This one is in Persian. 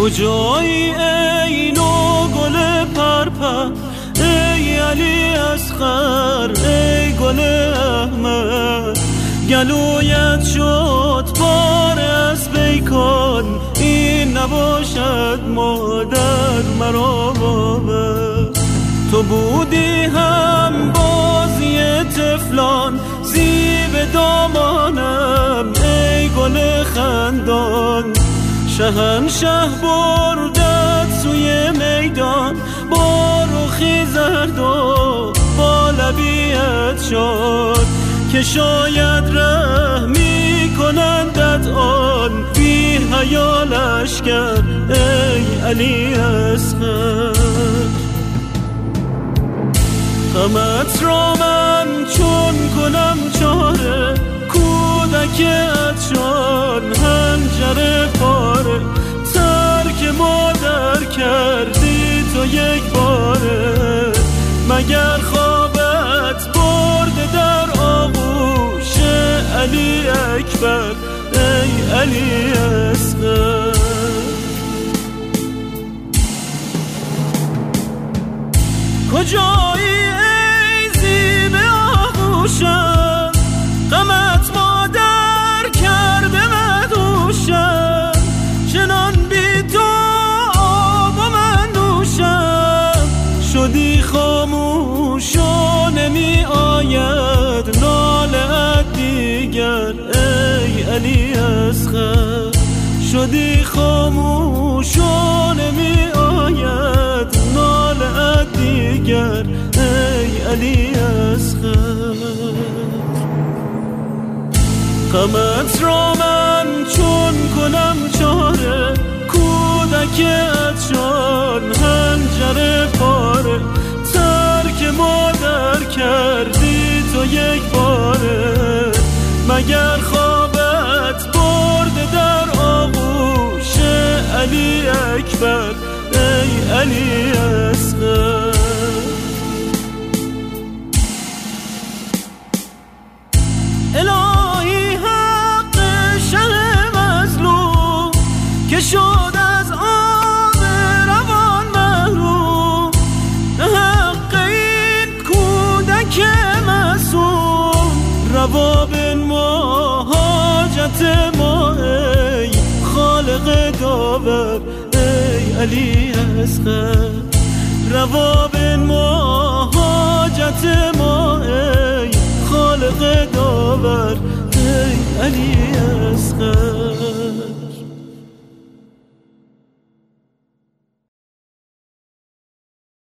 کجایی ای نو گل پرپر، ای علی اصغر ای گل احمد، گلویت شد بار از بیکن، این نباشد مادر مرا باور. تو بودی هم بازی طفلان، زیب دامانم ای گل خندان، شهنشه بردت سوی میدان، با رخی زرد و با لبیت شد، که شاید رحمی کنندت آن بی حیا لشکر ای علی اصغر. غمت را من چون کنم چاره، کودکت شان هنجر پاره، ترک مادر کردی تو یک باره، مگر خوابت برده در آغوش علی اکبر ای علی اصغر. کجایی ای زیب آغوشم، غمت مادر کرده مدوشم، چنان بی تو آب و من نوشم، شدی خاموش و نمی آید ناله دیگر ای علی اصغر، شدی خاموش و نمی آید ناله دیگر ای علی اصغر. غمت را من چون کنم چاره، کودکت شان هنجر پاره، ترک مادر کردی تو یک باره، مگر خوابت برده در آغوش علی اکبر ای علی اصغر. الهی حق شه مظلوم، که شد از آب روان محروم، حق این کودک معصوم، روا بنما حاجت ما ای خالق داور ای علی اصغر، روا بنما حاجت ما ای خالق داور ای علی اصغر.